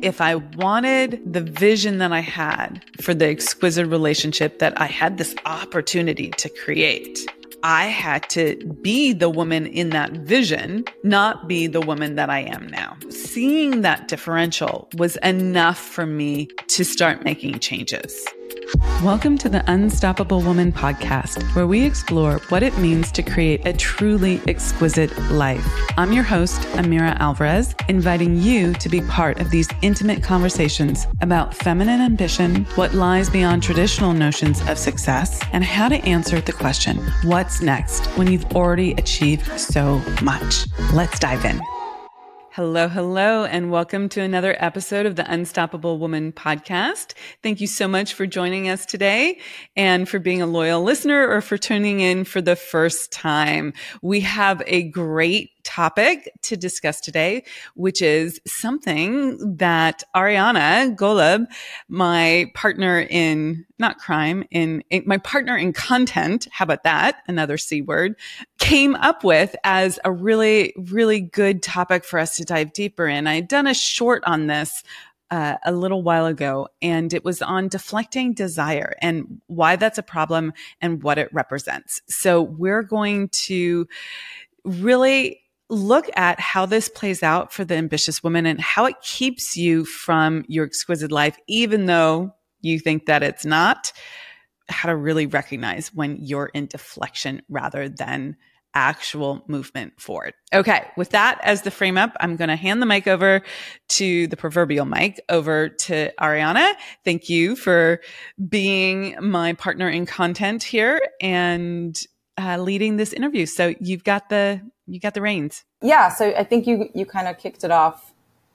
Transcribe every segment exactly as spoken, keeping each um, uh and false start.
if I wanted the vision that I had for the exquisite relationship that I had this opportunity to create, I had to be the woman in that vision, not be the woman that I am now. Seeing that differential was enough for me to start making changes. Welcome to the Unstoppable Woman podcast, where we explore what it means to create a truly exquisite life. I'm your host, Amira Alvarez, inviting you to be part of these intimate conversations about feminine ambition, what lies beyond traditional notions of success, and how to answer the question, what's next when you've already achieved so much? Let's dive in. Hello, hello, and welcome to another episode of the Unstoppable Woman podcast. Thank you so much for joining us today and for being a loyal listener or for tuning in for the first time. We have a great topic to discuss today, which is something that Ariana Golub, my partner in, not crime, in, in my partner in content, how about that? Another C word, came up with as a really, really good topic for us to dive deeper in. I had done a short on this uh, a little while ago, and it was on deflecting desire and why that's a problem and what it represents. So we're going to really look at how this plays out for the ambitious woman and how it keeps you from your exquisite life, even though you think that it's not, how to really recognize when you're in deflection rather than actual movement forward. Okay. With that as the frame up, I'm going to hand the mic over to the proverbial mic over to Ariana. Thank you for being my partner in content here and uh, leading this interview. So you've got the You got the reins. Yeah. So I think you, you kind of kicked it off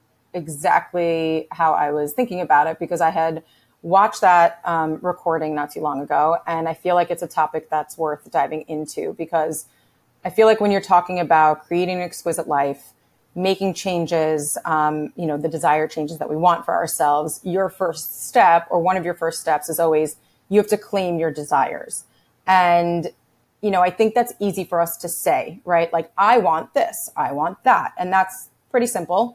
exactly how I was thinking about it, because I had watched that um, recording not too long ago. And I feel like it's a topic that's worth diving into, because I feel like when you're talking about creating an exquisite life, making changes, um, you know, the desired changes that we want for ourselves, your first step or one of your first steps is always you have to claim your desires. And you know, I think that's easy for us to say, right? Like, I want this, I want that. And that's pretty simple.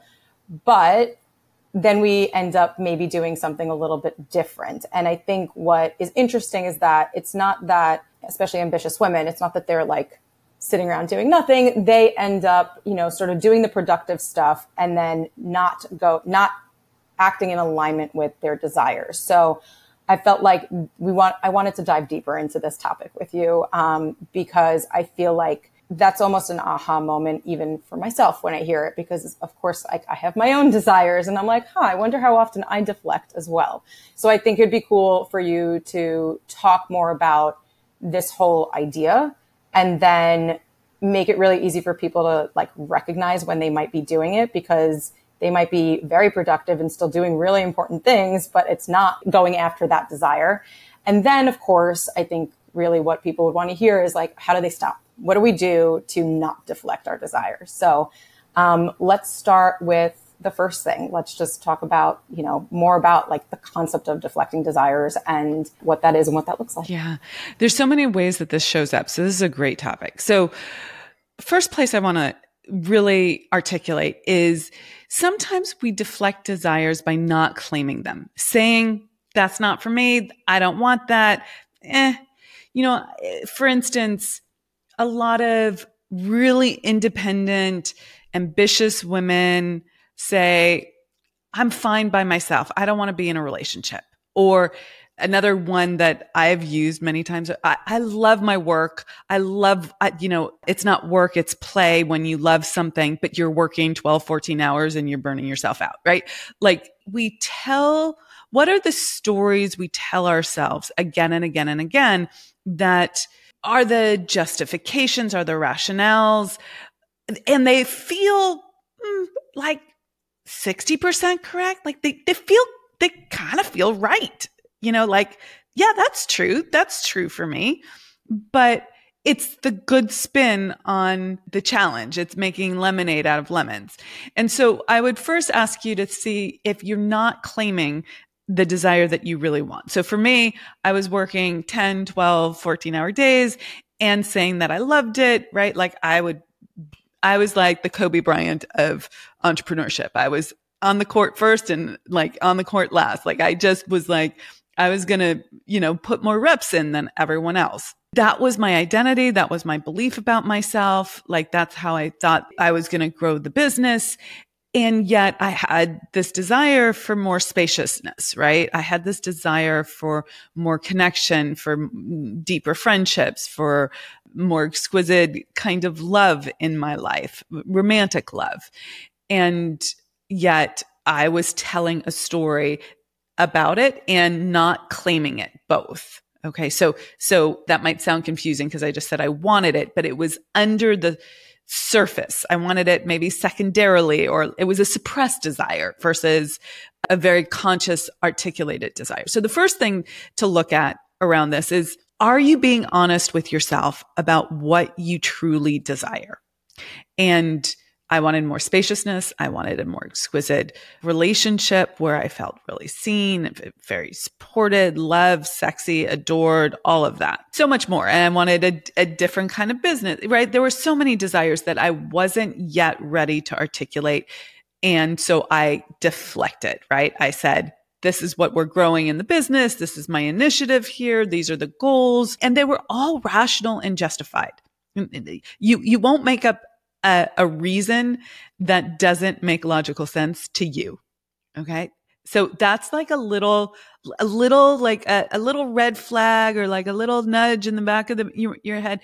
But then we end up maybe doing something a little bit different. And I think what is interesting is that it's not that, especially ambitious women, it's not that they're like sitting around doing nothing. They end up, you know, sort of doing the productive stuff and then not go, not acting in alignment with their desires. So I felt like we want, I wanted to dive deeper into this topic with you, um, because I feel like that's almost an aha moment, even for myself when I hear it, because of course I, I have my own desires and I'm like, huh, I wonder how often I deflect as well. So I think it'd be cool for you to talk more about this whole idea and then make it really easy for people to like recognize when they might be doing it, because they might be very productive and still doing really important things, but it's not going after that desire. And then, of course, I think really what people would want to hear is like, how do they stop? What do we do to not deflect our desires? So um, let's start with the first thing. Let's just talk about, you know, more about like the concept of deflecting desires and what that is and what that looks like. Yeah. There's so many ways that this shows up. So this is a great topic. So first place I want to really articulate is sometimes we deflect desires by not claiming them, saying, that's not for me. I don't want that. Eh. You know, for instance, a lot of really independent, ambitious women say, I'm fine by myself. I don't want to be in a relationship. Or another one that I've used many times. I, I love my work. I love, I, you know, it's not work, it's play when you love something, but you're working twelve, fourteen hours and you're burning yourself out, right? Like we tell, what are the stories we tell ourselves again and again and again that are the justifications, are the rationales, and they feel mm, like sixty percent correct. Like they, they feel, they kind of feel right. You know, like, yeah, that's true. That's true for me. But it's the good spin on the challenge. It's making lemonade out of lemons. And so I would first ask you to see if you're not claiming the desire that you really want. So for me, I was working ten, twelve, fourteen hour days and saying that I loved it, right? Like I would, I was like the Kobe Bryant of entrepreneurship. I was on the court first and like on the court last. Like I just was like, I was going to, you know, put more reps in than everyone else. That was my identity. That was my belief about myself. Like that's how I thought I was going to grow the business. And yet I had this desire for more spaciousness, right? I had this desire for more connection, for deeper friendships, for more exquisite kind of love in my life, romantic love. And yet I was telling a story about it and not claiming it both. Okay. So, so that might sound confusing because I just said I wanted it, but it was under the surface. I wanted it maybe secondarily, or it was a suppressed desire versus a very conscious, articulated desire. So the first thing to look at around this is, are you being honest with yourself about what you truly desire? And I wanted more spaciousness. I wanted a more exquisite relationship where I felt really seen, very supported, loved, sexy, adored, all of that. So much more. And I wanted a, a different kind of business, right? There were so many desires that I wasn't yet ready to articulate. And so I deflected, right? I said, this is what we're growing in the business. This is my initiative here. These are the goals. And they were all rational and justified. You, you won't make up A, a reason that doesn't make logical sense to you. Okay. So that's like a little, a little, like a, a little red flag or like a little nudge in the back of the, your, your head.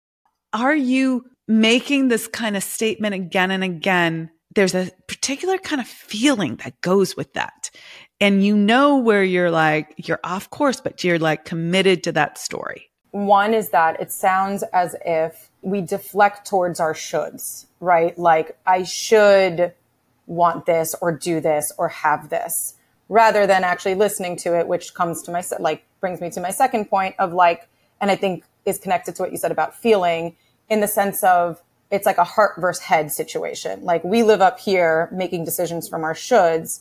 Are you making this kind of statement again and again? There's a particular kind of feeling that goes with that. And you know where you're like, you're off course, but you're like committed to that story. One is that it sounds as if we deflect towards our shoulds, right? Like I should want this or do this or have this, rather than actually listening to it, which comes to my, like brings me to my second point of like, and I think is connected to what you said about feeling, in the sense of it's like a heart versus head situation. Like we live up here making decisions from our shoulds,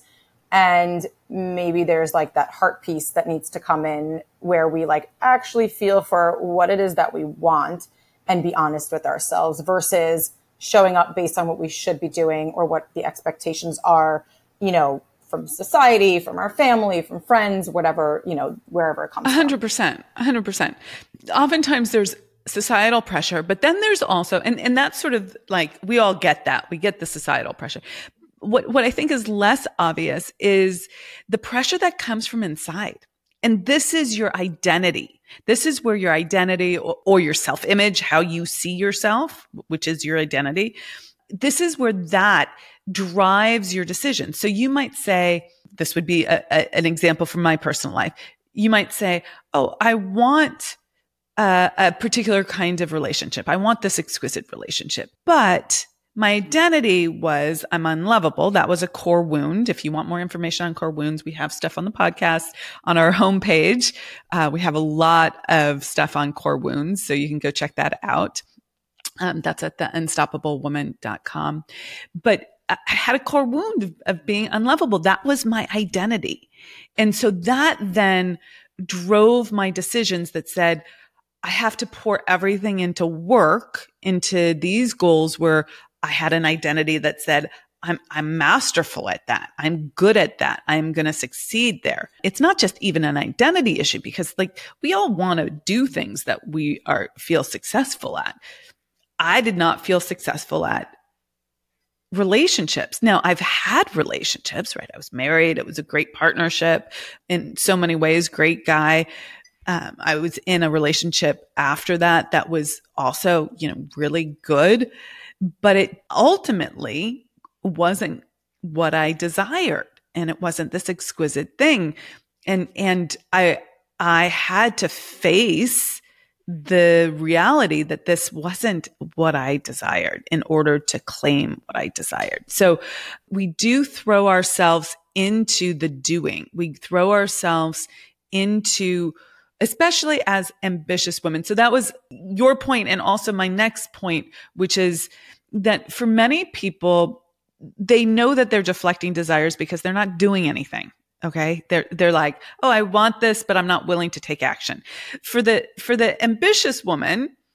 and maybe there's like that heart piece that needs to come in where we like actually feel for what it is that we want and be honest with ourselves, versus showing up based on what we should be doing or what the expectations are, you know, from society, from our family, from friends, whatever, you know, wherever it comes from. one hundred percent, one hundred percent. Oftentimes there's societal pressure, but then there's also, and, and that's sort of like, we all get that. We get the societal pressure. What, what I think is less obvious is the pressure that comes from inside. And this is your identity. This is where your identity or, or your self-image, how you see yourself, which is your identity. This is where that drives your decision. So you might say, this would be a, a, an example from my personal life. You might say, oh, I want a, a particular kind of relationship. I want this exquisite relationship, but my identity was I'm unlovable. That was a core wound. If you want more information on core wounds, we have stuff on the podcast on our homepage. Uh, we have a lot of stuff on core wounds, so you can go check that out. Um, that's at the unstoppable woman dot com. But I had a core wound of, of being unlovable. That was my identity. And so that then drove my decisions that said, I have to pour everything into work, into these goals where I had an identity that said, I'm, I'm masterful at that. I'm good at that. I'm going to succeed there. It's not just even an identity issue, because like we all want to do things that we are, feel successful at. I did not feel successful at relationships. Now I've had relationships, right? I was married. It was a great partnership in so many ways. Great guy. Um, I was in a relationship after that that was also, you know, really good, but it ultimately wasn't what I desired, and it wasn't this exquisite thing. And, and I, I had to face the reality that this wasn't what I desired in order to claim what I desired. So we do throw ourselves into the doing. We throw ourselves into, especially as ambitious women. So that was your point, and also my next point, which is that for many people, they know that they're deflecting desires because they're not doing anything. Okay. They're, they're like, oh, I want this, but I'm not willing to take action. For the, for the ambitious woman,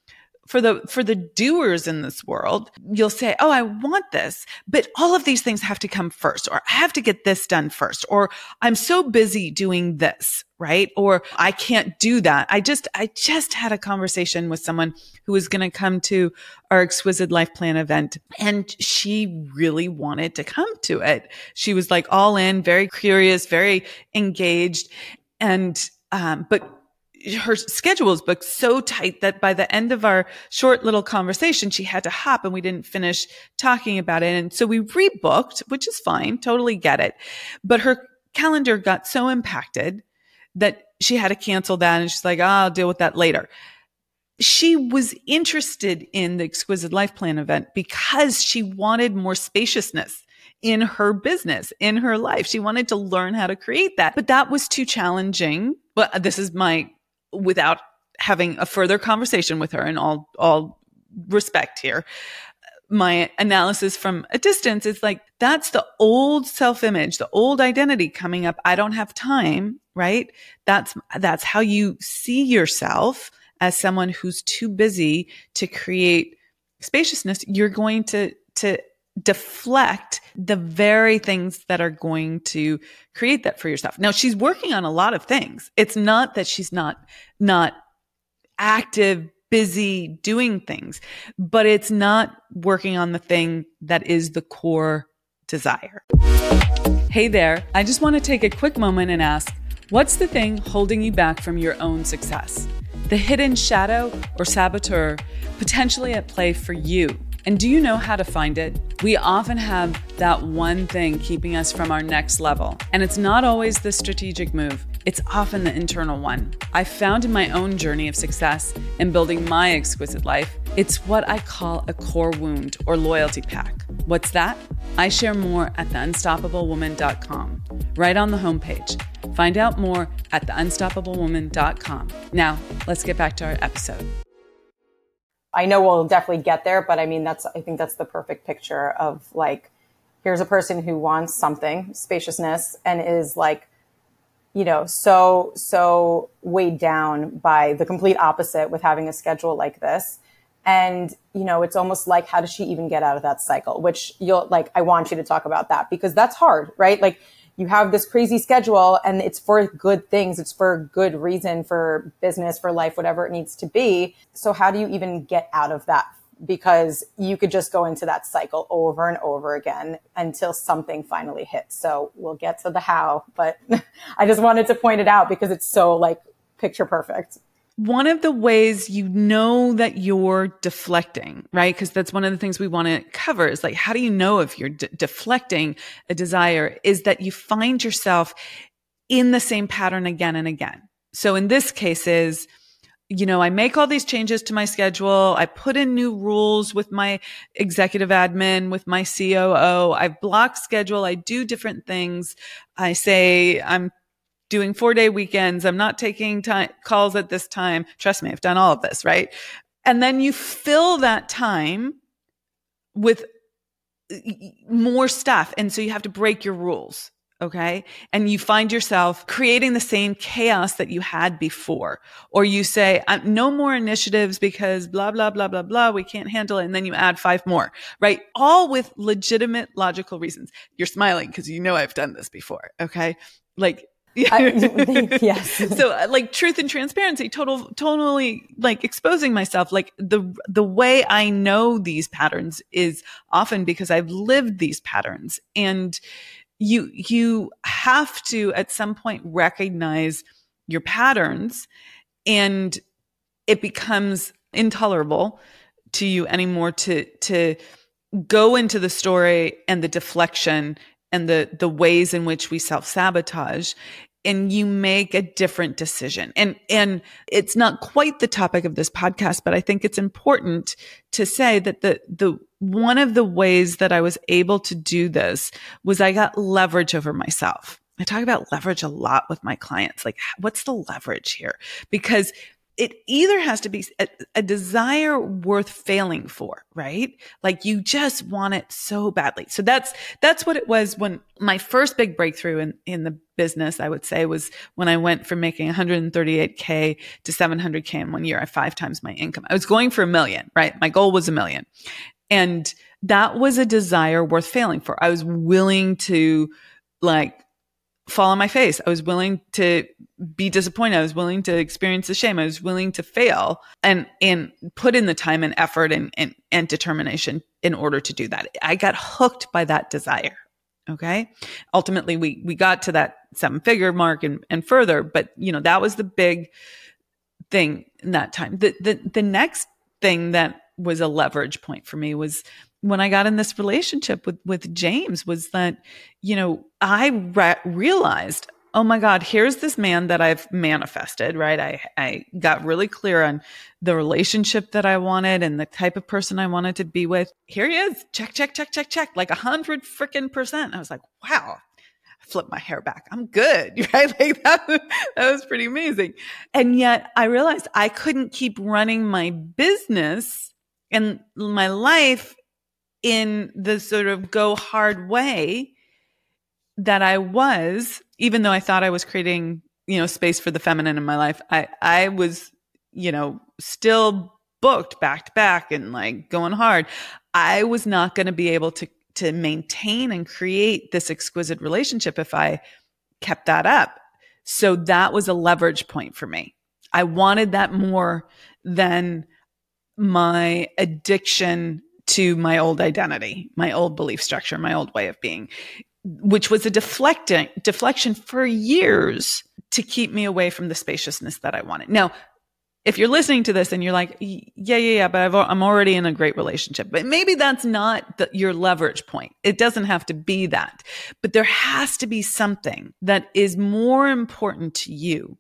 for the, for the doers in this world, you'll say, oh, I want this, but all of these things have to come first, or I have to get this done first, or I'm so busy doing this, right? Or I can't do that. I just, I just had a conversation with someone who was going to come to our Exquisite Life Plan event, and she really wanted to come to it. She was like all in, very curious, very engaged. And, um, but her schedule was booked so tight that by the end of our short little conversation, she had to hop and we didn't finish talking about it. And so we rebooked, which is fine. Totally get it. But her calendar got so impacted that she had to cancel that. And she's like, oh, I'll deal with that later. She was interested in the Exquisite Life Plan event because she wanted more spaciousness in her business, in her life. She wanted to learn how to create that, but that was too challenging. Well, this is my, without having a further conversation with her, in all, all respect here, my analysis from a distance is like, that's the old self-image, the old identity coming up. I don't have time, right? That's, that's how you see yourself as someone who's too busy to create spaciousness. You're going to, to deflect the very things that are going to create that for yourself. Now, she's working on a lot of things. It's not that she's not, not active, busy doing things, but it's not working on the thing that is the core desire. Hey there. I just want to take a quick moment and ask, what's the thing holding you back from your own success? The hidden shadow or saboteur potentially at play for you. And do you know how to find it? We often have that one thing keeping us from our next level. And it's not always the strategic move. It's often the internal one. I found in my own journey of success in building my exquisite life, it's what I call a core wound or loyalty pack. What's that? I share more at the unstoppable woman dot com, right on the homepage. Find out more at the unstoppable woman dot com. Now, let's get back to our episode. I know we'll definitely get there, but I mean, that's, I think that's the perfect picture of like, here's a person who wants something, spaciousness, and is like, you know, so, so weighed down by the complete opposite with having a schedule like this. And, you know, it's almost like, how does she even get out of that cycle? Which you'll like, I want you to talk about that because that's hard, right? Like, you have this crazy schedule and it's for good things. It's for good reason, for business, for life, whatever it needs to be. So how do you even get out of that? Because you could just go into that cycle over and over again until something finally hits. So we'll get to the how, but I just wanted to point it out because it's so like picture perfect. One of the ways you know that you're deflecting, right? Because that's one of the things we want to cover is like, how do you know if you're de- deflecting a desire is that you find yourself in the same pattern again and again. So in this case is, you know, I make all these changes to my schedule. I put in new rules with my executive admin, with my C O O. I block schedule. I do different things. I say I'm doing four day weekends. I'm not taking time calls at this time. Trust me, I've done all of this, right? And then you fill that time with more stuff. And so you have to break your rules. Okay. And you find yourself creating the same chaos that you had before, or you say, no more initiatives because blah, blah, blah, blah, blah. We can't handle it. And then you add five more, right? All with legitimate, logical reasons. You're smiling because you know I've done this before. Okay. Like, I, yes. So like truth and transparency, total, totally like exposing myself. Like the, the way I know these patterns is often because I've lived these patterns, and you, you have to at some point recognize your patterns, and it becomes intolerable to you anymore to, to go into the story and the deflection and the, the ways in which we self-sabotage. And you make a different decision. And, and it's not quite the topic of this podcast, but I think it's important to say that the, the, one of the ways that I was able to do this was I got leverage over myself. I talk about leverage a lot with my clients. Like, what's the leverage here? Because it either has to be a, a desire worth failing for, right? Like you just want it so badly. So that's, that's what it was when my first big breakthrough in, in the business, I would say, was when I went from making one hundred thirty-eight K to seven hundred K in one year. I five times my income. I was going for a million, right? My goal was a million. And that was a desire worth failing for. I was willing to like fall on my face. I was willing to be disappointed. I was willing to experience the shame. I was willing to fail and, and put in the time and effort and, and, and determination in order to do that. I got hooked by that desire. Okay. Ultimately, we, we got to that seven figure mark and, and further, but you know, that was the big thing in that time. The, the, the next thing that was a leverage point for me was when I got in this relationship with, with James, was that, you know, I re- realized, oh my God, here's this man that I've manifested, right? I, I got really clear on the relationship that I wanted and the type of person I wanted to be with. Here he is. Check, check, check, check, check. Like a hundred freaking percent. I was like, wow, I flipped my hair back. I'm good. Right? Like that, that was pretty amazing. And yet I realized I couldn't keep running my business and my life in the sort of go hard way that I was, even though I thought I was creating, you know, space for the feminine in my life. I, I was, you know, still booked back to back and like going hard. I was not going to be able to, to maintain and create this exquisite relationship if I kept that up. So that was a leverage point for me. I wanted that more than my addiction to my old identity, my old belief structure, my old way of being, which was a deflecting deflection for years to keep me away from the spaciousness that I wanted. Now, if you're listening to this and you're like, yeah, yeah, yeah, but I've, I'm already in a great relationship, but maybe that's not the, your leverage point. It doesn't have to be that, but there has to be something that is more important to you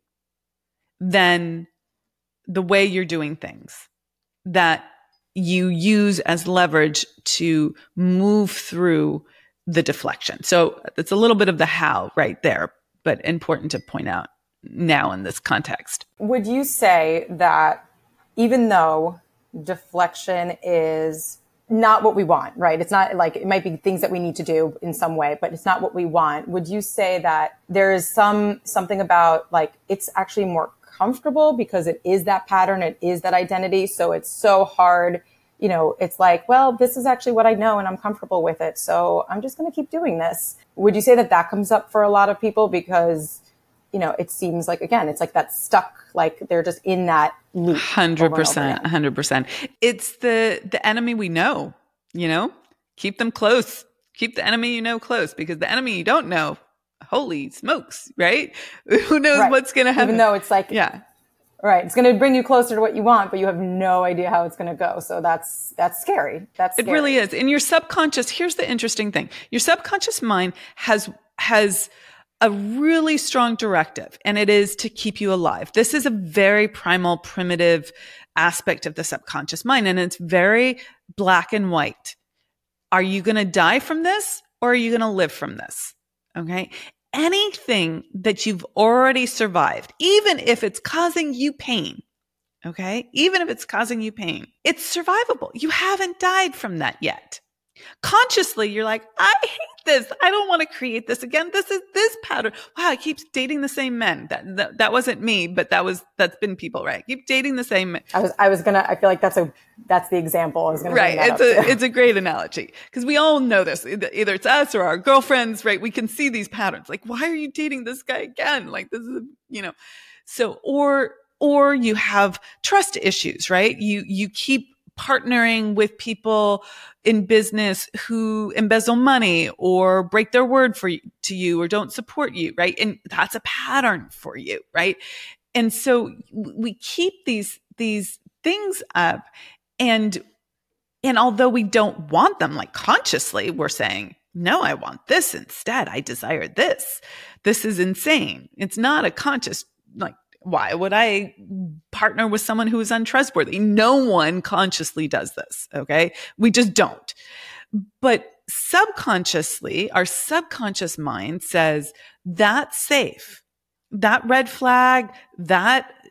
than the way you're doing things that you use as leverage to move through the deflection. So it's a little bit of the how right there, but important to point out now in this context. Would you say that even though deflection is not what we want, right? It's not like, it might be things that we need to do in some way, but it's not what we want. Would you say that there is some, something about like, it's actually more comfortable because it is that pattern, it is that identity. So it's so hard, you know, it's like, well, this is actually what I know and I'm comfortable with it. So I'm just going to keep doing this. Would you say that that comes up for a lot of people? Because, you know, it seems like, again, it's like that stuck, like they're just in that loop. one hundred percent, one hundred percent. It's the, the enemy we know, you know, keep them close, keep the enemy you know close, because the enemy you don't know, holy smokes, right? Who knows right. what's going to happen? Even though it's like, yeah, right. It's going to bring you closer to what you want, but you have no idea how it's going to go. So that's, that's scary. That's scary. It really is. In your subconscious, here's the interesting thing. Your subconscious mind has, has a really strong directive, and it is to keep you alive. This is a very primal, primitive aspect of the subconscious mind, and it's very black and white. Are you going to die from this, or are you going to live from this? Okay. Anything that you've already survived, even if it's causing you pain, okay, even if it's causing you pain, it's survivable. You haven't died from that yet. Consciously, you're like, I hate this. I don't want to create this again. This is this pattern. Wow, I keep dating the same men. That, that that wasn't me, but that was that's been people, right? I keep dating the same men. I was I was gonna. I feel like that's a that's the example I was gonna. Right. Bring that it's up a too. it's a great analogy because we all know this. Either it's us or our girlfriends, right? We can see these patterns. Like, why are you dating this guy again? Like, this is you know. So or or you have trust issues, right? You you keep partnering with people in business who embezzle money or break their word for you, to you or don't support you, right? And that's a pattern for you, right? And so we keep these these things up, and and although we don't want them, like consciously, we're saying, no, I want this instead. I desire this. This is insane. It's not a conscious, like, why would I partner with someone who is untrustworthy? No one consciously does this. Okay. We just don't. But subconsciously, our subconscious mind says that's safe. That red flag, that,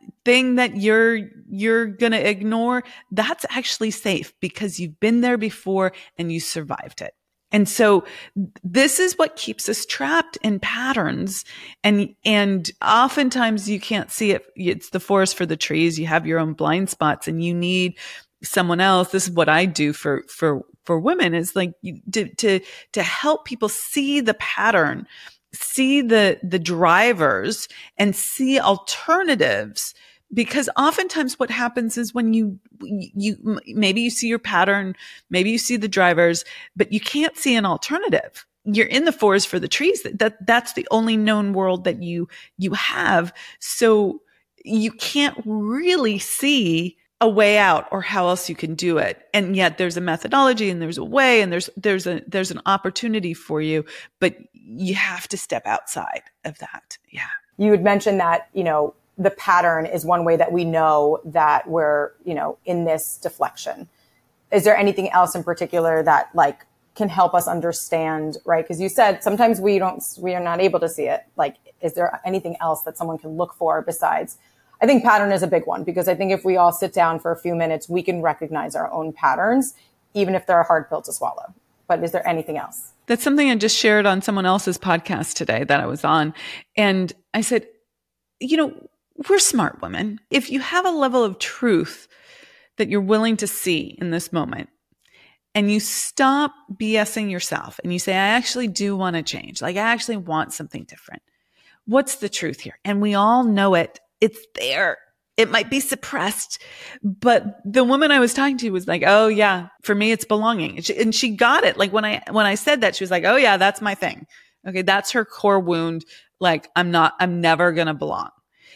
thing that you're, you're going to ignore, that's actually safe because you've been there before and you survived it. And so this is what keeps us trapped in patterns. And, and oftentimes you can't see it. It's the forest for the trees. You have your own blind spots and you need someone else. This is what I do for, for, for women, is like you, to, to, to help people see the pattern, see the, the drivers, and see alternatives. Because oftentimes what happens is when you, you, maybe you see your pattern, maybe you see the drivers, but you can't see an alternative. You're in the forest for the trees. That, that's the only known world that you, you have. So you can't really see a way out or how else you can do it. And yet there's a methodology and there's a way and there's, there's a, there's an opportunity for you, but you have to step outside of that. Yeah. You had mentioned that, you know, the pattern is one way that we know that we're, you know, in this deflection. Is there anything else in particular that like can help us understand, right? Because you said sometimes we don't, we are not able to see it. Like, is there anything else that someone can look for besides? I think pattern is a big one, because I think if we all sit down for a few minutes, we can recognize our own patterns, even if they're a hard pill to swallow. But is there anything else? That's something I just shared on someone else's podcast today that I was on. And I said, you know, we're smart women. If you have a level of truth that you're willing to see in this moment, and you stop BSing yourself and you say, I actually do want to change. Like, I actually want something different. What's the truth here? And we all know it. It's there. It might be suppressed, but the woman I was talking to was like, oh yeah, for me, it's belonging. And she, and she got it. Like when I, when I said that, she was like, oh yeah, that's my thing. Okay. That's her core wound. Like, I'm not, I'm never going to belong.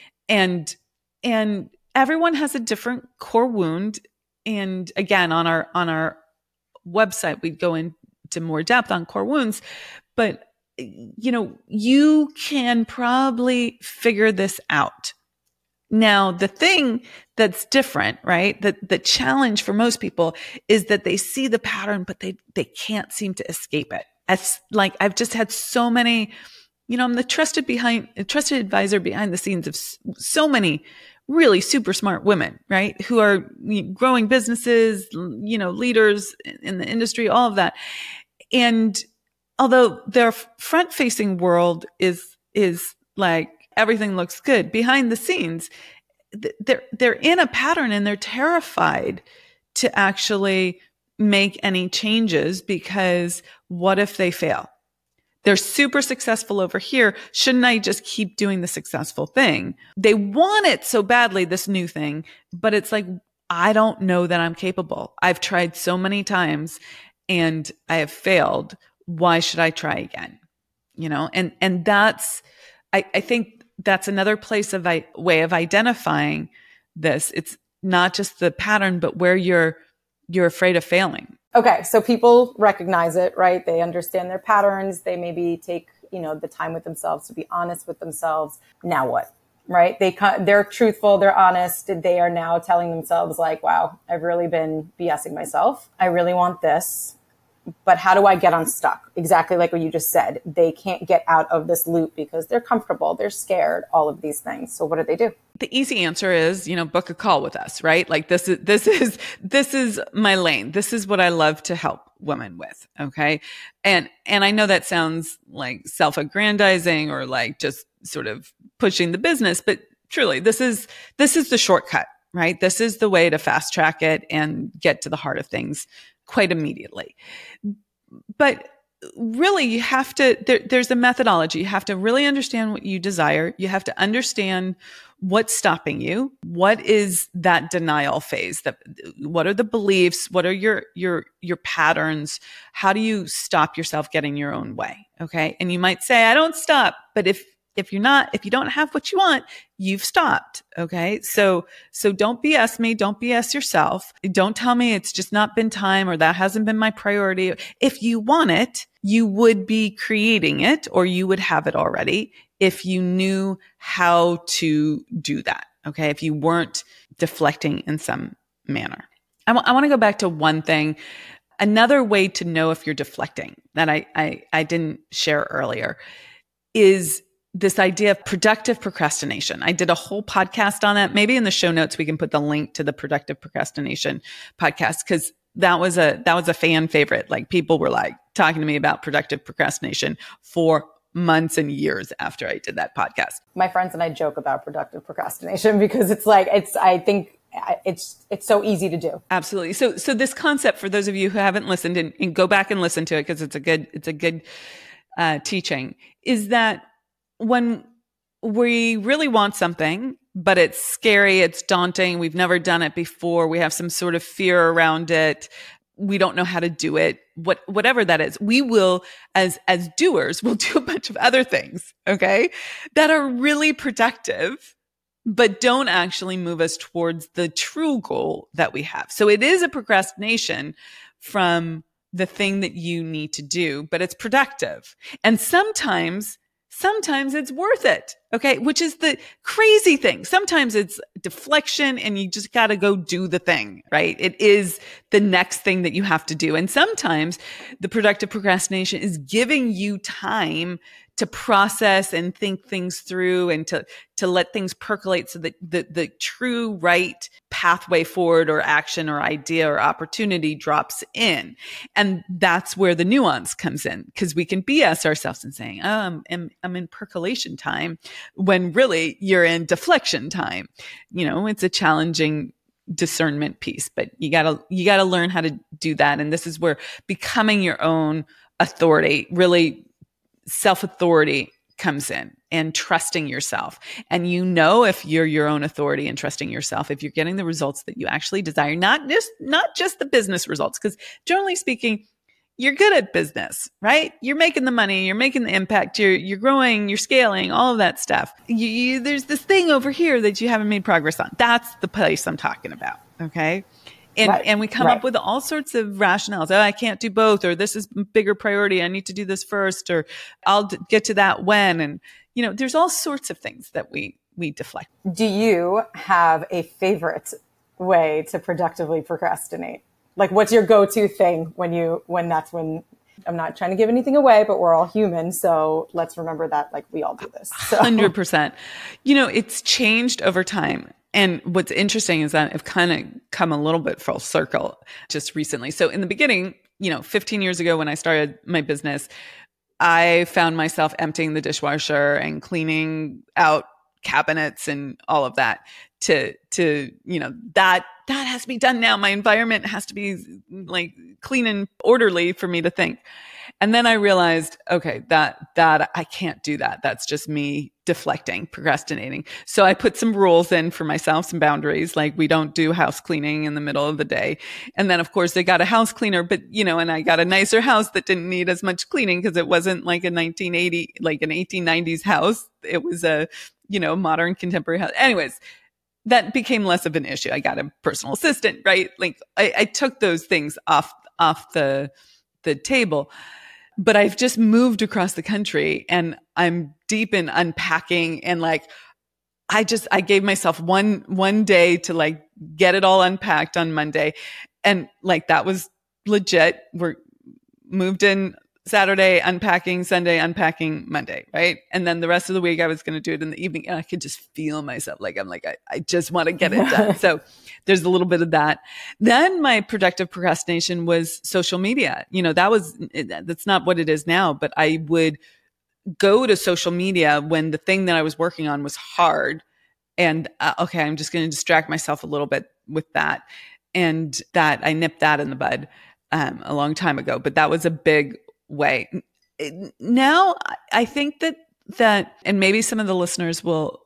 And, and everyone has a different core wound. And again, on our, on our website, we'd go into more depth on core wounds, but you know, you can probably figure this out. Now, the thing that's different, right? The, the challenge for most people is that they see the pattern, but they, they can't seem to escape it. As like, I've just had so many, you know, I'm the trusted behind, trusted advisor behind the scenes of so many really super smart women, right? Who are growing businesses, you know, leaders in the industry, all of that. And although their front facing world is, is like, everything looks good, behind the scenes, they're, they're in a pattern and they're terrified to actually make any changes, because what if they fail? They're super successful over here. Shouldn't I just keep doing the successful thing? They want it so badly, this new thing, but it's like, I don't know that I'm capable. I've tried so many times and I have failed. Why should I try again? You know, and, and that's, I, I think that's another place of I, way of identifying this. It's not just the pattern, but where you're, you're afraid of failing. Okay. So people recognize it, right? They understand their patterns. They maybe take, you know, the time with themselves to be honest with themselves. Now what? Right? They, they're truthful. They're honest. They are now telling themselves like, wow, I've really been BSing myself. I really want this. But how do I get unstuck? Exactly like what you just said. They can't get out of this loop because they're comfortable, they're scared, all of these things. So what do they do? The easy answer is, you know, book a call with us, right? Like this is, this is, this is my lane. This is what I love to help women with. Okay. And, and I know that sounds like self-aggrandizing or like just sort of pushing the business, but truly this is, this is the shortcut, right? This is the way to fast track it and get to the heart of things quite immediately. But really, you have to, there, there's a methodology. You have to really understand what you desire. You have to understand what's stopping you. What is that denial phase? That, what are the beliefs? What are your, your, your patterns? How do you stop yourself getting your own way? Okay. And you might say, I don't stop. But if, if you're not, if you don't have what you want, you've stopped. Okay. So, so don't B S me. Don't B S yourself. Don't tell me it's just not been time or that hasn't been my priority. If you want it, you would be creating it or you would have it already if you knew how to do that. Okay. If you weren't deflecting in some manner. I, w- I want to go back to one thing. Another way to know if you're deflecting that I, I, I didn't share earlier is this idea of productive procrastination. I did a whole podcast on that. Maybe in the show notes, we can put the link to the productive procrastination podcast, because that was a, that was a fan favorite. Like, people were like talking to me about productive procrastination for months and years after I did that podcast. My friends and I joke about productive procrastination because it's like, it's, I think it's, it's so easy to do. Absolutely. So, so this concept, for those of you who haven't listened, and, and go back and listen to it, because it's a good, it's a good uh, teaching, is that when we really want something, but it's scary, it's daunting, we've never done it before, we have some sort of fear around it, we don't know how to do it, what, whatever that is, we will, as, as doers, we'll do a bunch of other things, okay, that are really productive, but don't actually move us towards the true goal that we have. So it is a procrastination from the thing that you need to do, but it's productive. And sometimes Sometimes it's worth it. Okay. Which is the crazy thing. Sometimes it's deflection and you just got to go do the thing, right? It is the next thing that you have to do. And sometimes the productive procrastination is giving you time to process and think things through, and to, to let things percolate, so that the, the true right pathway forward or action or idea or opportunity drops in. And that's where the nuance comes in, because we can B S ourselves and saying, oh, I'm, I'm, I'm in percolation time, when really you're in deflection time. You know, it's a challenging discernment piece, but you gotta, you gotta learn how to do that. And this is where becoming your own authority, really self-authority, comes in, and trusting yourself. And you know, if you're your own authority and trusting yourself, if you're getting the results that you actually desire, not just, not just the business results, because generally speaking, you're good at business, right? You're making the money, you're making the impact, you're, you're growing, you're scaling, all of that stuff. You, you, there's this thing over here that you haven't made progress on. That's the place I'm talking about. Okay. And, right. and we come right. up with all sorts of rationales. Oh, I can't do both, or this is bigger priority, I need to do this first, or I'll d- get to that when. And, you know, there's all sorts of things that we, we deflect. Do you have a favorite way to productively procrastinate? Like, what's your go-to thing when you, when that's when, I'm not trying to give anything away, but we're all human. So let's remember that, like, we all do this. So. one hundred percent. You know, it's changed over time. And what's interesting is that I've kind of come a little bit full circle just recently. So in the beginning, you know, fifteen years ago when I started my business, I found myself emptying the dishwasher and cleaning out cabinets and all of that to, to, you know, that, that has to be done now. My environment has to be like clean and orderly for me to think. And then I realized, okay, that, that I can't do that. That's just me deflecting, procrastinating. So I put some rules in for myself, some boundaries, like we don't do house cleaning in the middle of the day. And then of course they got a house cleaner, but you know, and I got a nicer house that didn't need as much cleaning because it wasn't like a nineteen eighty, like an eighteen nineties house. It was a, you know, modern contemporary house. Anyways, that became less of an issue. I got a personal assistant, right? Like I, I took those things off, off the, the table. But I've just moved across the country and I'm deep in unpacking, and like, I just, I gave myself one, one day to like get it all unpacked on Monday. And like, that was legit. We're moved in Saturday, unpacking, Sunday, unpacking, Monday. Right. And then the rest of the week I was going to do it in the evening, and I could just feel myself. Like, I'm like, I, I just want to get it done. So there's a little bit of that. Then my productive procrastination was social media. You know, that was, that's not what it is now, but I would go to social media when the thing that I was working on was hard. And uh, okay, I'm just going to distract myself a little bit with that. And that I nipped that in the bud um, a long time ago, but that was a big way. Now I think that, that, and maybe some of the listeners will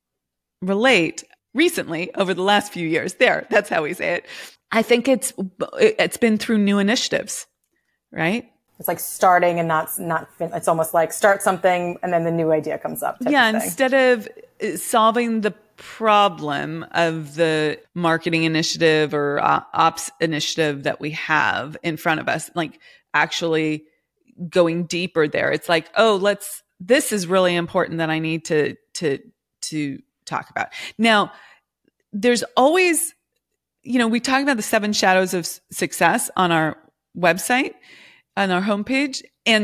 relate, recently over the last few years, there, that's how we say it. I think it's, it's been through new initiatives, right? It's like starting and not, not, it's almost like start something and then the new idea comes up. Yeah. Of instead of solving the problem of the marketing initiative or ops initiative that we have in front of us, like actually going deeper there. It's like, oh, let's, this is really important that I need to, to, to talk about. Now, there's always, you know, we talk about the seven shadows of success on our website, on our homepage. And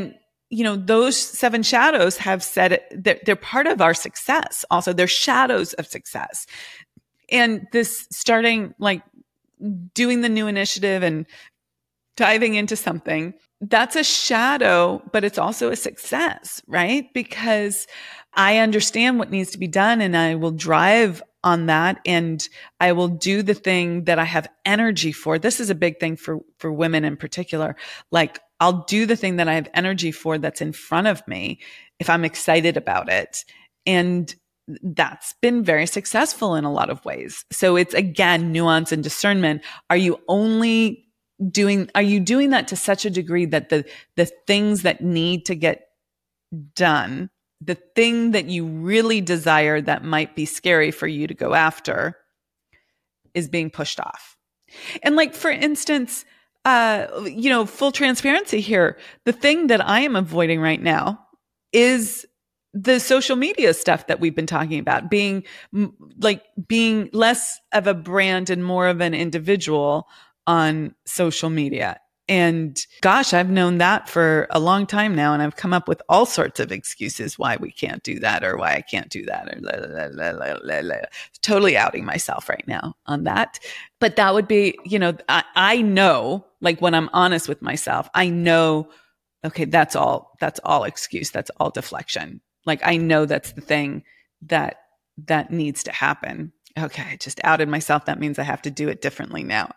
you know, those seven shadows have said it, they're, they're part of our success. Also, they're shadows of success. And this starting like doing the new initiative and diving into something, that's a shadow, but it's also a success, right? Because I understand what needs to be done and I will drive on that and I will do the thing that I have energy for. This is a big thing for, for women in particular. Like I'll do the thing that I have energy for that's in front of me if I'm excited about it. And that's been very successful in a lot of ways. So it's again, nuance and discernment. Are you only doing, are you doing that to such a degree that the, the things that need to get done, the thing that you really desire that might be scary for you to go after is being pushed off? And like, for instance, uh, you know, full transparency here, the thing that I am avoiding right now is the social media stuff that we've been talking about, being like being less of a brand and more of an individual on social media. And gosh, I've known that for a long time now. And I've come up with all sorts of excuses why we can't do that or why I can't do that. Or blah, blah, blah, blah, blah. Totally outing myself right now on that. But that would be, you know, I, I know, like when I'm honest with myself, I know, okay, that's all, that's all excuse. That's all deflection. Like I know that's the thing that, that needs to happen. Okay. I just outed myself. That means I have to do it differently now.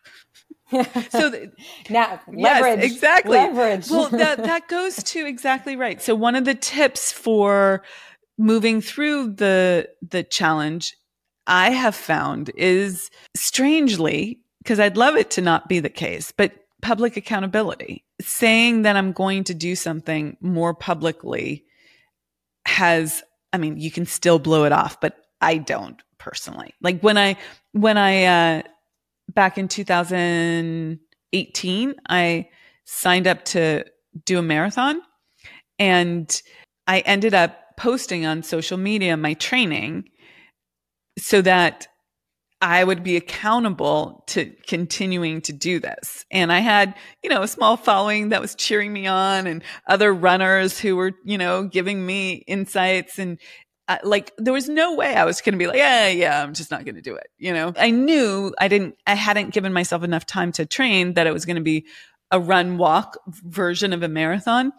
So th- now leverage, yes, exactly. Leverage. Well, that, that goes to exactly right. So one of the tips for moving through the, the challenge I have found is strangely, because I'd love it to not be the case, but public accountability, saying that I'm going to do something more publicly has, I mean, you can still blow it off, but I don't personally. Like when I, when I, uh, back in two thousand eighteen, I signed up to do a marathon and I ended up posting on social media my training so that I would be accountable to continuing to do this. And I had, you know, a small following that was cheering me on and other runners who were, you know, giving me insights and Uh, like there was no way I was going to be like, yeah, yeah, I'm just not going to do it. You know, I knew I didn't, I hadn't given myself enough time to train, that it was going to be a run walk version of a marathon.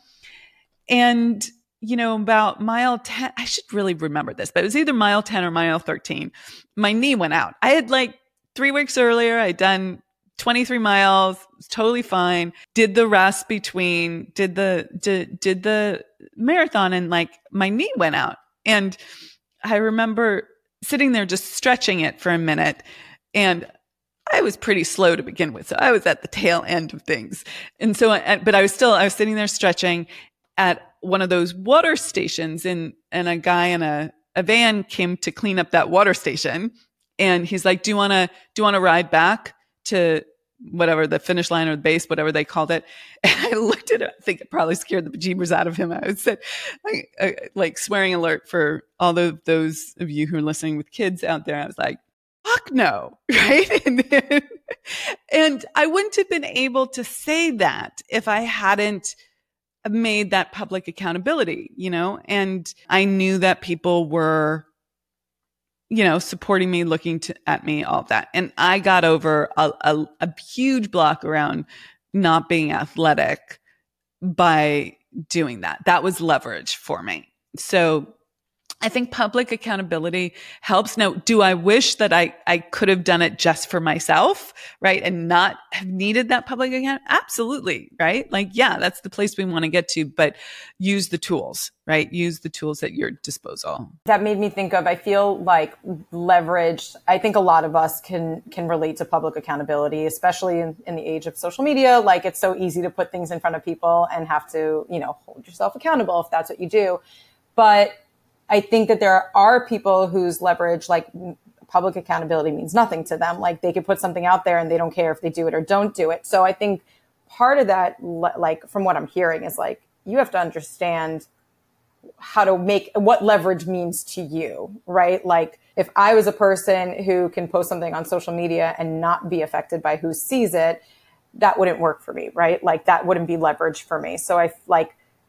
And, you know, about mile ten, I should really remember this, but it was either mile ten or mile thirteen. My knee went out. I had like three weeks earlier, I'd done twenty-three miles, was totally fine. Did the rest between, did the, did, did the marathon and like my knee went out. And I remember sitting there just stretching it for a minute, and I was pretty slow to begin with. So I was at the tail end of things. And so, but I was still, I was sitting there stretching at one of those water stations, and, and a guy in a, a van came to clean up that water station. And he's like, do you want to, do you want to ride back to whatever the finish line or the base, whatever they called it? And I looked at it. I think it probably scared the bejeebers out of him. I said, like, uh, like swearing alert for all of those of you who are listening with kids out there. I was like, fuck no. Right. And, then, and I wouldn't have been able to say that if I hadn't made that public accountability, you know, and I knew that people were, you know, supporting me, looking to, at me, all of that. And I got over a, a, a huge block around not being athletic by doing that. That was leverage for me. So I think public accountability helps. Now, do I wish that I, I could have done it just for myself, right? And not have needed that public account? Absolutely, right? Like, yeah, that's the place we want to get to, but use the tools, right? Use the tools at your disposal. That made me think of, I feel like leverage, I think a lot of us can, can relate to public accountability, especially in, in the age of social media. Like it's so easy to put things in front of people and have to, you know, hold yourself accountable if that's what you do. But I think that there are people whose leverage, like public accountability means nothing to them. Like they could put something out there and they don't care if they do it or don't do it. So I think part of that, like from what I'm hearing, is like, you have to understand how to make what leverage means to you, right? Like if I was a person who can post something on social media and not be affected by who sees it, that wouldn't work for me, right? Like that wouldn't be leverage for me. So I like,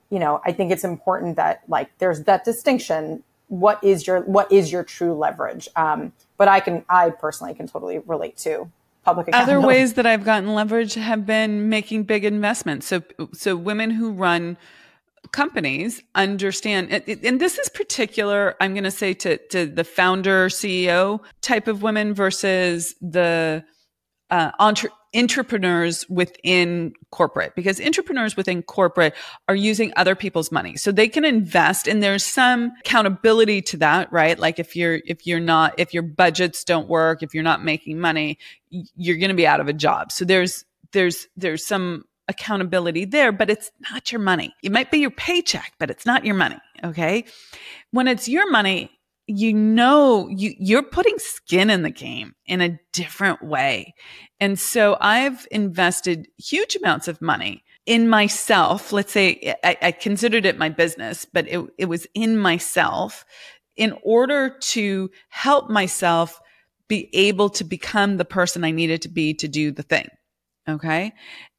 you know, I think it's important that like there's that distinction. What is your what is your true leverage? Um, but I can I personally can totally relate to public accountability. Other ways that I've gotten leverage have been making big investments. So so women who run companies understand, and this is particular, I'm going to say to to the founder C E O type of women versus the uh, entre- entrepreneurs within corporate, because entrepreneurs within corporate are using other people's money. So they can invest, and there's some accountability to that, right? Like if you're, if you're not, if your budgets don't work, if you're not making money, you're going to be out of a job. So there's, there's, there's some accountability there, but it's not your money. It might be your paycheck, but it's not your money. Okay. When it's your money, you know, you, you're putting skin in the game in a different way. And so I've invested huge amounts of money in myself. Let's say I, I considered it my business, but it, it was in myself in order to help myself be able to become the person I needed to be to do the thing. Okay.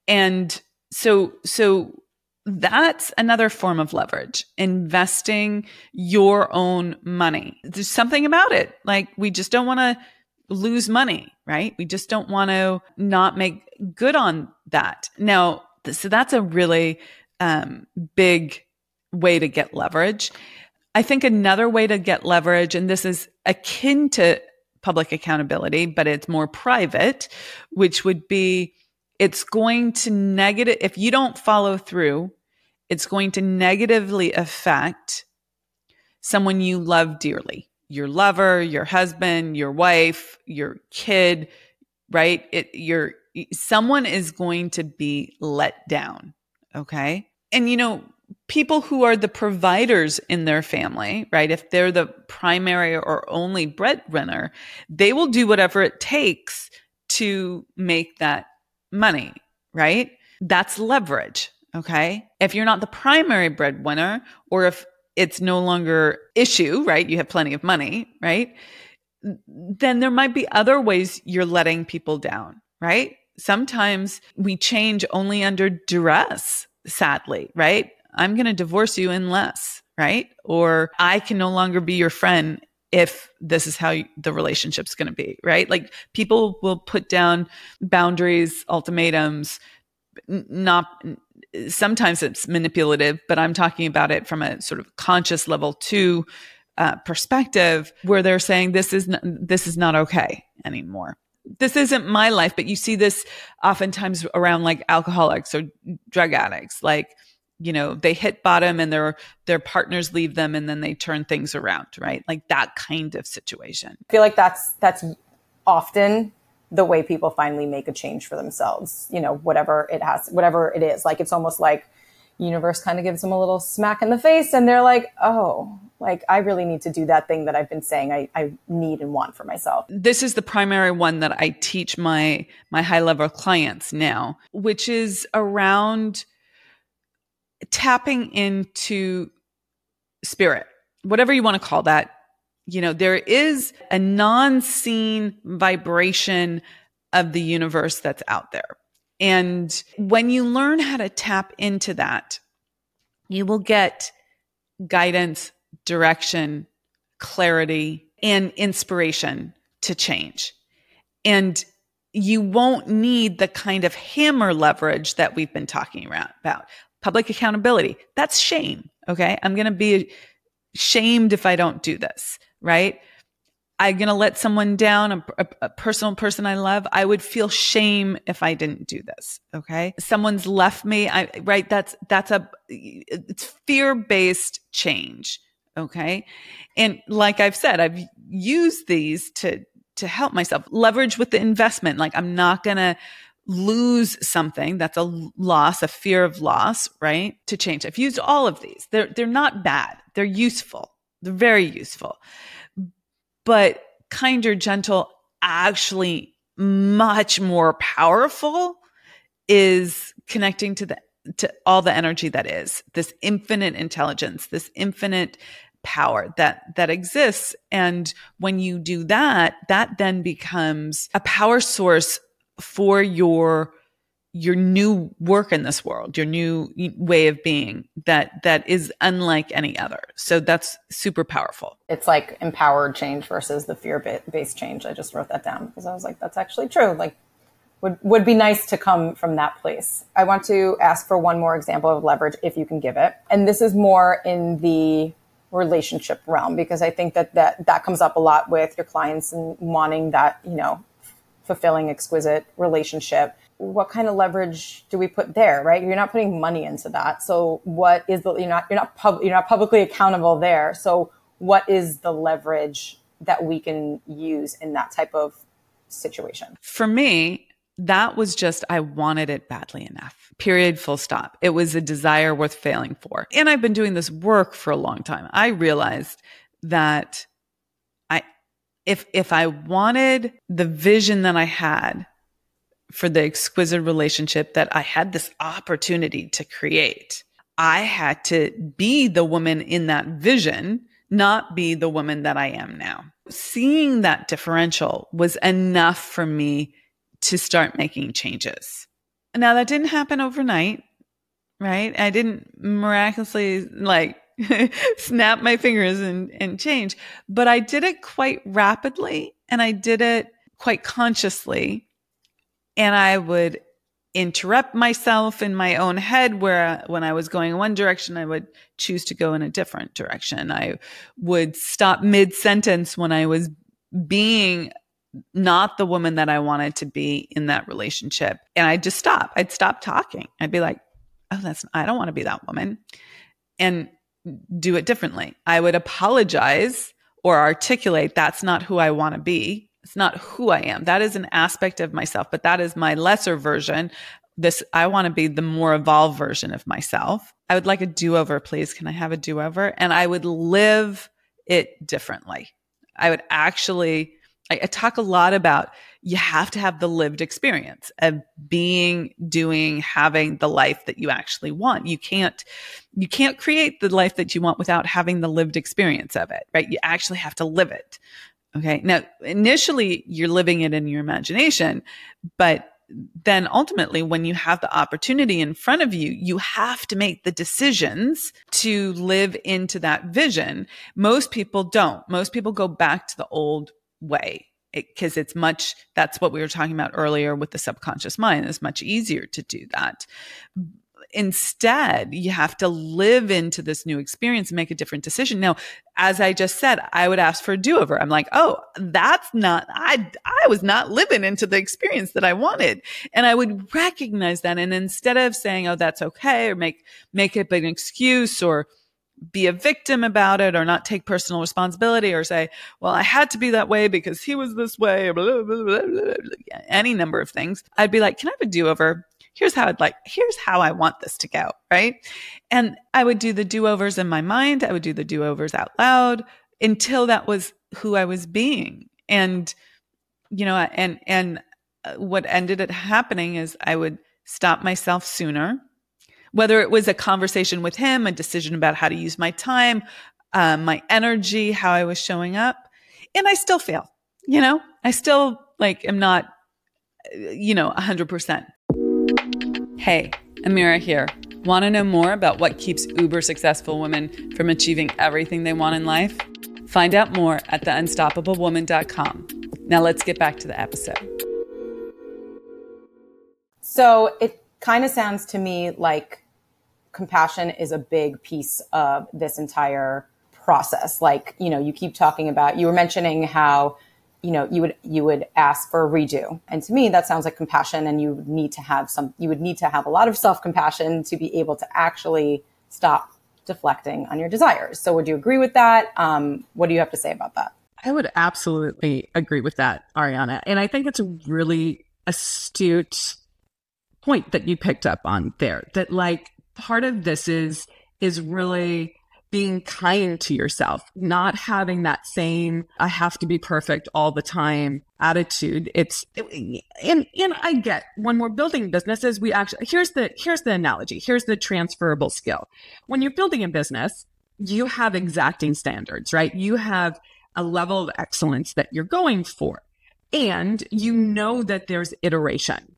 And so, so that's another form of leverage, investing your own money. There's something about it. Like we just don't want to lose money, right? We just don't want to not make good on that. Now, so that's a really um, big way to get leverage. I think another way to get leverage, and this is akin to public accountability, but it's more private, which would be it's going to negative, if you don't follow through, it's going to negatively affect someone you love dearly, your lover, your husband, your wife, your kid, right? It, your, someone is going to be let down. Okay. And you know, people who are the providers in their family, right? If they're the primary or only breadwinner, they will do whatever it takes to make that money, right? That's leverage. Okay. If you're not the primary breadwinner, or if it's no longer issue, right? You have plenty of money, right? Then there might be other ways you're letting people down, right? Sometimes we change only under duress, sadly, right? I'm going to divorce you unless, right? Or I can no longer be your friend if this is how the relationship's going to be, right? Like people will put down boundaries, ultimatums, not, sometimes it's manipulative, but I'm talking about it from a sort of conscious level two uh, perspective where they're saying this is, not, this is not okay anymore. This isn't my life, but you see this oftentimes around like alcoholics or drug addicts, like, you know, they hit bottom and their, their partners leave them and then they turn things around, right? Like that kind of situation. I feel like that's, that's often the way people finally make a change for themselves, you know, whatever it has, whatever it is. Like, it's almost like universe kind of gives them a little smack in the face and they're like, oh, like I really need to do that thing that I've been saying I, I need and want for myself. This is the primary one that I teach my, my high level clients now, which is around tapping into spirit, whatever you want to call that. You know, there is a non-seen vibration of the universe that's out there. And when you learn how to tap into that, you will get guidance, direction, clarity, and inspiration to change. And you won't need the kind of hammer leverage that we've been talking about. Public accountability, that's shame. Okay. I'm going to be shamed if I don't do this, right? I'm going to let someone down, a, a, a personal person I love. I would feel shame if I didn't do this. Okay. Someone's left me. I, right. That's, that's a, it's fear-based change. Okay. And like I've said, I've used these to, to help myself leverage with the investment. Like I'm not going to lose something. That's a loss, a fear of loss, right? To change. I've used all of these. They're, they're not bad. They're useful. They're very useful. But kinder, gentle, actually much more powerful is connecting to the, to all the energy that is this infinite intelligence, this infinite power that, that exists. And when you do that, that then becomes a power source for your your new work in this world, your new way of being that that is unlike any other. So that's super powerful. It's like empowered change versus the fear-based change. I just wrote that down because I was like, that's actually true. Like would would be nice to come from that place. I want to ask for one more example of leverage if you can give it. And this is more in the relationship realm, because I think that that, that comes up a lot with your clients and wanting that, you know, fulfilling, exquisite relationship. What kind of leverage do we put there, right? You're not putting money into that. So what is the, you're not, you're not, pub, you're not publicly accountable there. So what is the leverage that we can use in that type of situation? For me, that was just, I wanted it badly enough, period, full stop. It was a desire worth failing for. And I've been doing this work for a long time. I realized that I, if, if I wanted the vision that I had for the exquisite relationship that I had this opportunity to create, I had to be the woman in that vision, not be the woman that I am now. Seeing that differential was enough for me to start making changes. Now, that didn't happen overnight, right? I didn't miraculously like snap my fingers and, and change, but I did it quite rapidly, and I did it quite consciously. And I would interrupt myself in my own head where when I was going in one direction, I would choose to go in a different direction. I would stop mid-sentence when I was being not the woman that I wanted to be in that relationship. And I'd just stop. I'd stop talking. I'd be like, oh, that's, I don't want to be that woman, and do it differently. I would apologize or articulate, that's not who I want to be. It's not who I am. That is an aspect of myself, but that is my lesser version. This, I want to be the more evolved version of myself. I would like a do-over, please. Can I have a do-over? And I would live it differently. I would actually, I, I talk a lot about, you have to have the lived experience of being, doing, having the life that you actually want. You can't, you can't create the life that you want without having the lived experience of it, right? You actually have to live it. Okay. Now, initially you're living it in your imagination, but then ultimately when you have the opportunity in front of you, you have to make the decisions to live into that vision. Most people don't. Most people go back to the old way because it, it's much, that's what we were talking about earlier with the subconscious mind. It's much easier to do that. Instead, you have to live into this new experience and make a different decision. Now, as I just said, I would ask for a do-over. I'm like, oh, that's not, I, I was not living into the experience that I wanted. And I would recognize that. And instead of saying, oh, that's okay, or make, make it an excuse, or be a victim about it, or not take personal responsibility, or say, well, I had to be that way because he was this way, or blah, blah, blah, blah, blah, any number of things. I'd be like, can I have a do-over? Here's how I'd like, here's how I want this to go, right? And I would do the do-overs in my mind. I would do the do-overs out loud until that was who I was being. And, you know, and, and what ended up happening is I would stop myself sooner, whether it was a conversation with him, a decision about how to use my time, um, my energy, how I was showing up. And I still fail, you know, I still like am not, you know, a hundred percent. Hey, Amira here. Want to know more about what keeps uber successful women from achieving everything they want in life? Find out more at the unstoppable woman dot com. Now let's get back to the episode. So it kind of sounds to me like compassion is a big piece of this entire process. Like, you know, you keep talking about, you were mentioning how, you know, you would, you would ask for a redo. And to me, that sounds like compassion, and you would need to have some, you would need to have a lot of self-compassion to be able to actually stop deflecting on your desires. So would you agree with that? Um, what do you have to say about that? I would absolutely agree with that, Ariana. And I think it's a really astute point that you picked up on there, that like part of this is, is really being kind to yourself, not having that same, I have to be perfect all the time attitude. It's, and, and I get when we're building businesses, we actually, here's the, here's the analogy. Here's the transferable skill. When you're building a business, you have exacting standards, right? You have a level of excellence that you're going for, and you know that there's iteration,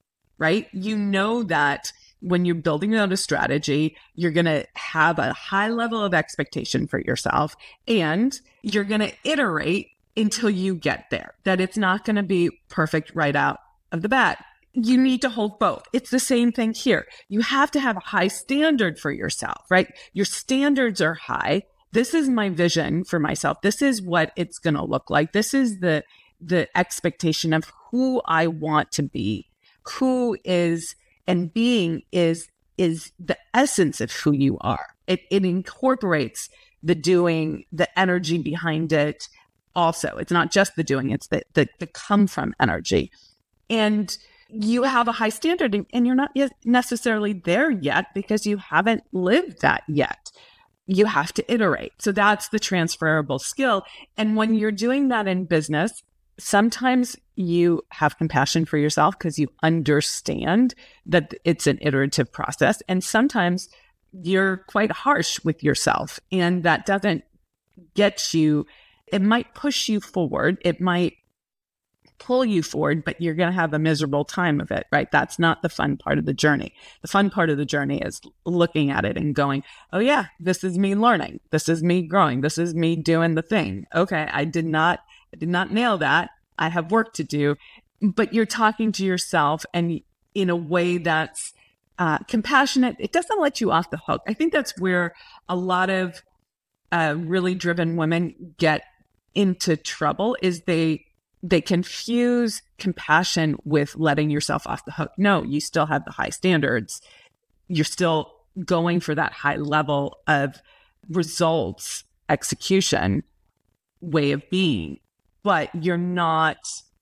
right? You know that when you're building out a strategy, you're going to have a high level of expectation for yourself, and you're going to iterate until you get there, that it's not going to be perfect right out of the bat. You need to hold both. It's the same thing here. You have to have a high standard for yourself, right? Your standards are high. This is my vision for myself. This is what it's going to look like. This is the the expectation of who I want to be. Who is and being is is the essence of who you are. It it incorporates the doing, the energy behind it. Also, it's not just the doing; it's the the, the come from energy. And you have a high standard, and you're not yet necessarily there yet because you haven't lived that yet. You have to iterate. So that's the transferable skill. And when you're doing that in business, sometimes you have compassion for yourself because you understand that it's an iterative process. And sometimes you're quite harsh with yourself, and that doesn't get you, it might push you forward. It might pull you forward, but you're going to have a miserable time of it, right? That's not the fun part of the journey. The fun part of the journey is looking at it and going, oh yeah, this is me learning. This is me growing. This is me doing the thing. Okay, I did not, I did not nail that. I have work to do. But you're talking to yourself and in a way that's uh, compassionate. It doesn't let you off the hook. I think that's where a lot of uh, really driven women get into trouble, is they They confuse compassion with letting yourself off the hook. No, you still have the high standards. You're still going for that high level of results, execution, way of being, but you're not,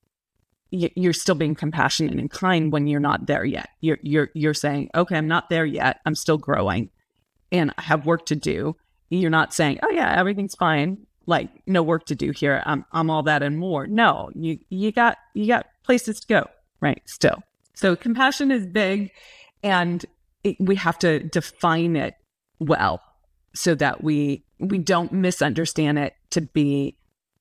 you're still being compassionate and kind when you're not there yet. You're, you're, you're saying, okay, I'm not there yet. I'm still growing and I have work to do. You're not saying, oh yeah, everything's fine. Like, no work to do here. I'm I'm all that and more. No, you you got you got places to go, right? Still. So compassion is big, and it, we have to define it well so that we we don't misunderstand it to be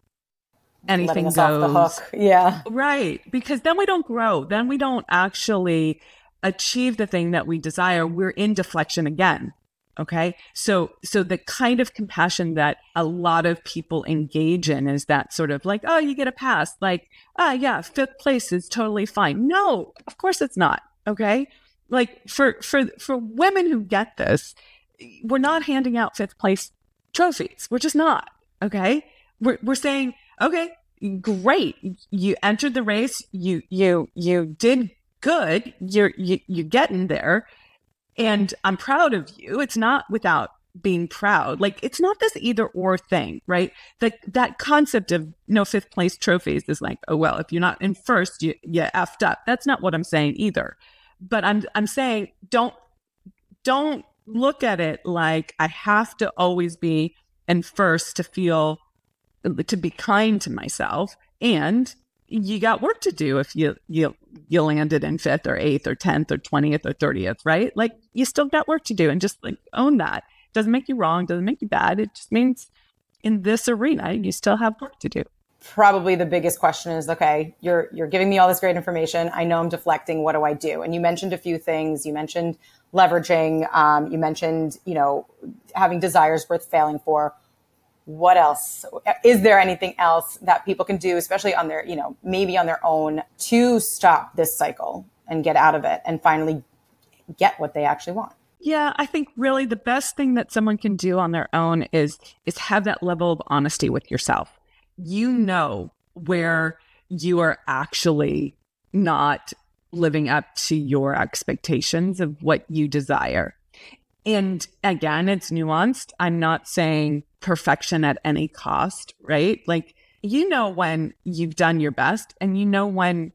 anything us goes. Off the hook. Yeah. Right. Because then we don't grow. Then we don't actually achieve the thing that we desire. We're in deflection again. Okay. So, so the kind of compassion that a lot of people engage in is that sort of like, oh, you get a pass. Like, ah, yeah, fifth place is totally fine. No, of course it's not. Okay. Like for, for, for women who get this, we're not handing out fifth place trophies. We're just not. Okay. We're, we're saying, okay, great. You entered the race. You, you, you did good. You're, you, you're getting there. And I'm proud of you. It's not without being proud. Like, it's not this either or thing, right? That that concept of no fifth place trophies is like, oh, well, if you're not in first, you, you effed up. That's not what I'm saying either. But I'm I'm saying don't don't look at it like I have to always be in first to feel, to be kind to myself. And you got work to do if you you you landed in fifth or eighth or tenth or twentieth or thirtieth, right? Like, you still got work to do, and just like own that. Doesn't make you wrong, doesn't make you bad. It just means in this arena, you still have work to do. Probably the biggest question is, okay, you're you're giving me all this great information. I know I'm deflecting. What do I do? And you mentioned a few things. You mentioned leveraging. Um, you mentioned, you know, having desires worth failing for. What else? Is there anything else that people can do, especially on their, you know, maybe on their own, to stop this cycle and get out of it and finally get what they actually want? Yeah, I think really the best thing that someone can do on their own is is have that level of honesty with yourself. You know where you are actually not living up to your expectations of what you desire. And again, it's nuanced. I'm not saying perfection at any cost, right? Like, you know when you've done your best, and you know when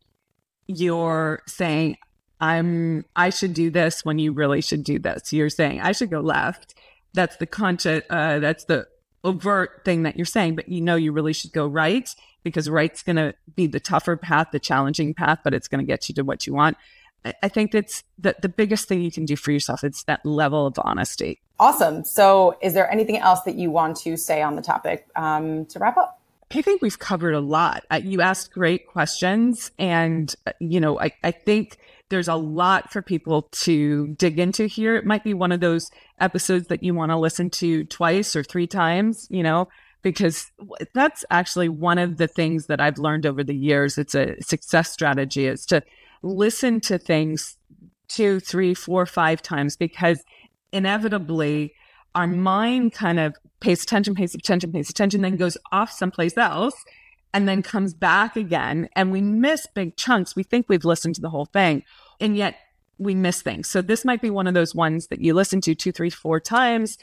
you're saying, I'm, I should do this when you really should do this. You're saying, I should go left. That's the conscious, uh, that's the overt thing that you're saying, but you know you really should go right, because right's going to be the tougher path, the challenging path, but it's going to get you to what you want. I think that's the, the biggest thing you can do for yourself. It's that level of honesty. Awesome. So is there anything else that you want to say on the topic um, to wrap up? I think we've covered a lot. Uh, you asked great questions. And, uh, you know, I, I think there's a lot for people to dig into here. It might be one of those episodes that you want to listen to twice or three times, you know, because that's actually one of the things that I've learned over the years. It's a success strategy, is to listen to things two, three, four, five times, because inevitably our mind kind of pays attention, pays attention, pays attention, then goes off someplace else and then comes back again. And we miss big chunks. We think we've listened to the whole thing, and yet we miss things. So this might be one of those ones that you listen to two, three, four times,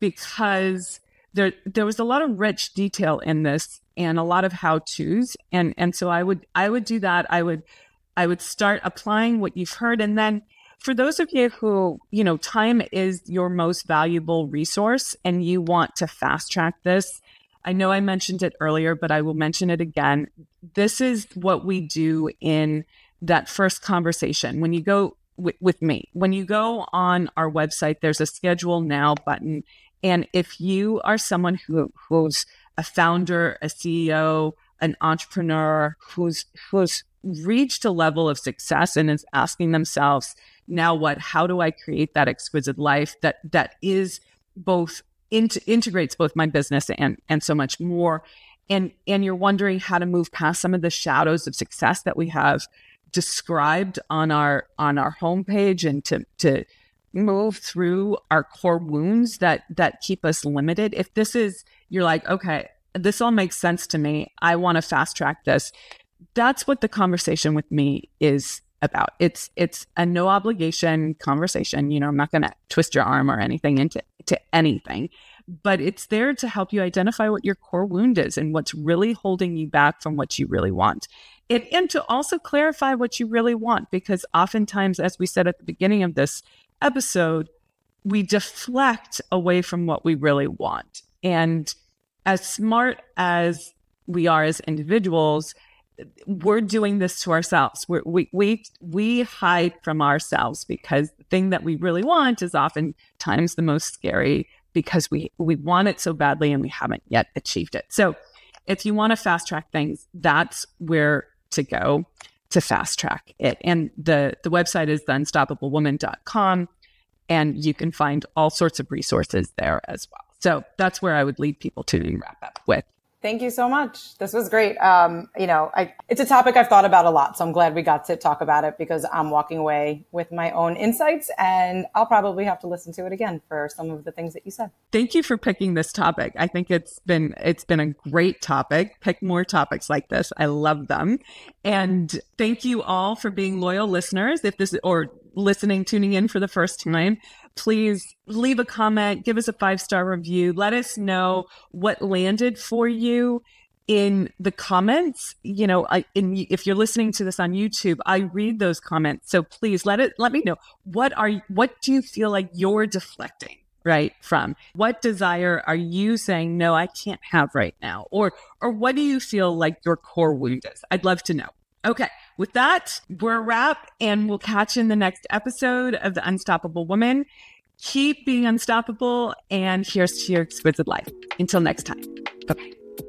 because there there was a lot of rich detail in this and a lot of how-tos. And and so I would I would do that. I would I would start applying what you've heard. And then for those of you who, you know, time is your most valuable resource and you want to fast track this, I know I mentioned it earlier, but I will mention it again. This is what we do in that first conversation. When you go w- with me, when you go on our website, there's a schedule now button. And if you are someone who who's a founder, a C E O, an entrepreneur, who's who's reached a level of success and is asking themselves, now what, how do I create that exquisite life that that is both int- integrates both my business and and so much more, and and you're wondering how to move past some of the shadows of success that we have described on our on our homepage, and to to move through our core wounds that that keep us limited. If this is, you're like, okay, this all makes sense to me, I want to fast track this. That's what the conversation with me is about. It's it's a no obligation conversation. You know, I'm not going to twist your arm or anything into to anything, but it's there to help you identify what your core wound is and what's really holding you back from what you really want. It, and to also clarify what you really want, because oftentimes, as we said at the beginning of this episode, we deflect away from what we really want. And as smart as we are as individuals, we're doing this to ourselves. We're, we we we hide from ourselves, because the thing that we really want is oftentimes the most scary, because we we want it so badly and we haven't yet achieved it. So if you want to fast track things, that's where to go to fast track it. And the, the website is the unstoppable woman dot com, and you can find all sorts of resources there as well. So that's where I would lead people to wrap up with. Thank you so much. This was great. Um, you know, I, it's a topic I've thought about a lot, so I'm glad we got to talk about it, because I'm walking away with my own insights, and I'll probably have to listen to it again for some of the things that you said. Thank you for picking this topic. I think it's been it's been a great topic. Pick more topics like this. I love them. And thank you all for being loyal listeners. If this or listening, tuning in for the first time, please leave a comment, give us a five-star review. Let us know what landed for you in the comments. You know, I, in, if you're listening to this on YouTube, I read those comments. So please let it, let me know, what are, what do you feel like you're deflecting, right, from? What desire are you saying, no, I can't have right now? Or, or what do you feel like your core wound is? I'd love to know. Okay, with that, we're a wrap, and we'll catch you in the next episode of The Unstoppable Woman. Keep being unstoppable, and here's to your exquisite life. Until next time, bye-bye.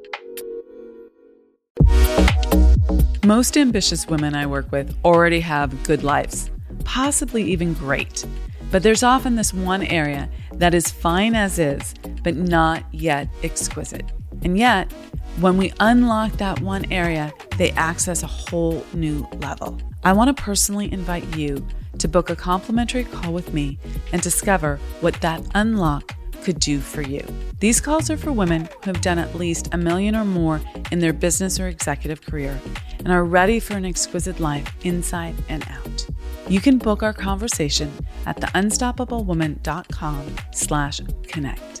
Most ambitious women I work with already have good lives, possibly even great. But there's often this one area that is fine as is, but not yet exquisite. And yet, when we unlock that one area, they access a whole new level. I want to personally invite you to book a complimentary call with me and discover what that unlock could do for you. These calls are for women who have done at least a million or more in their business or executive career and are ready for an exquisite life inside and out. You can book our conversation at the unstoppable woman dot com slash connect.